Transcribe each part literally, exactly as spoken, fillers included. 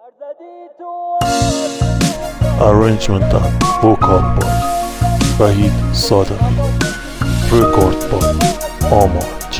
Arrangement and vocal by Wahid Sadaqi. Record by Amaj.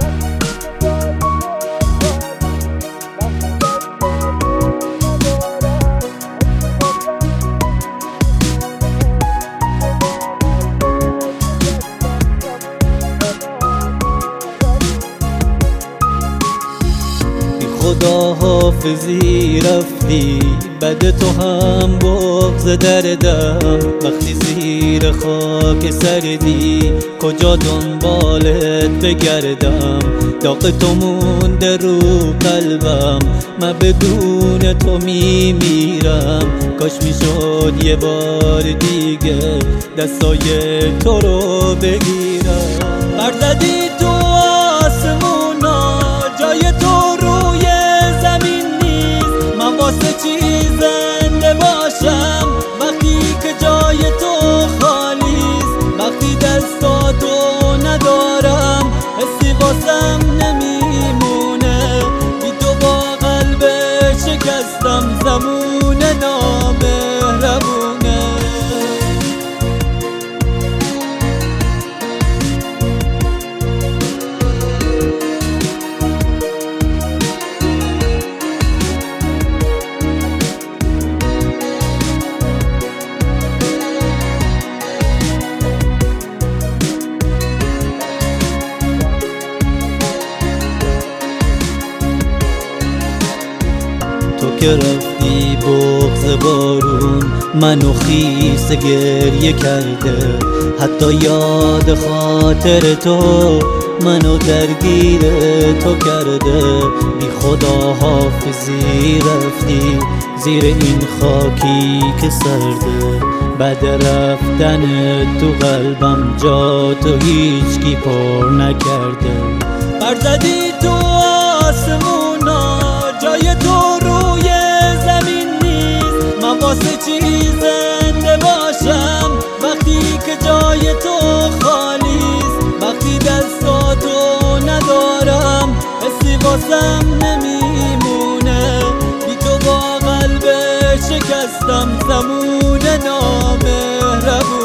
خدا حافظی رفتی، بد تو هم بغض دردم. وقتی زیر خاک سردی کجا دنبالت بگردم؟ داغ تو مونده رو قلبم، من بدون تو میمیرم. کاش میشد یه بار دیگه دستای تو رو بگیرم. برزدی تو آسمونا، جای تو روی زمین نیست. من واسه چی زنده باشم وقتی که جای تو خالیست؟ وقتی دستاتو ندارم حسی واسم نمیمونه. بی تو با قلب شکستم، زمون نامهربونه. تو که رفتی بغض بارون منو خیس گریه کرده. حتی یاد خاطر تو منو درگیر تو کرده. بی خدا حافظی رفتی زیر این خاکی که سرده. بعد رفتن تو قلبم جا تو هیچکی پر نکرده. برزدی تو آسمونا، جای تو روی زمین نیست. من واسه چی زنده باشم وقتی که جای تو خالیست؟ وقتی دستاتو ندارم حسی واسم نمیمونه. بی تو با قلب شکستم، زمون نامهربونه.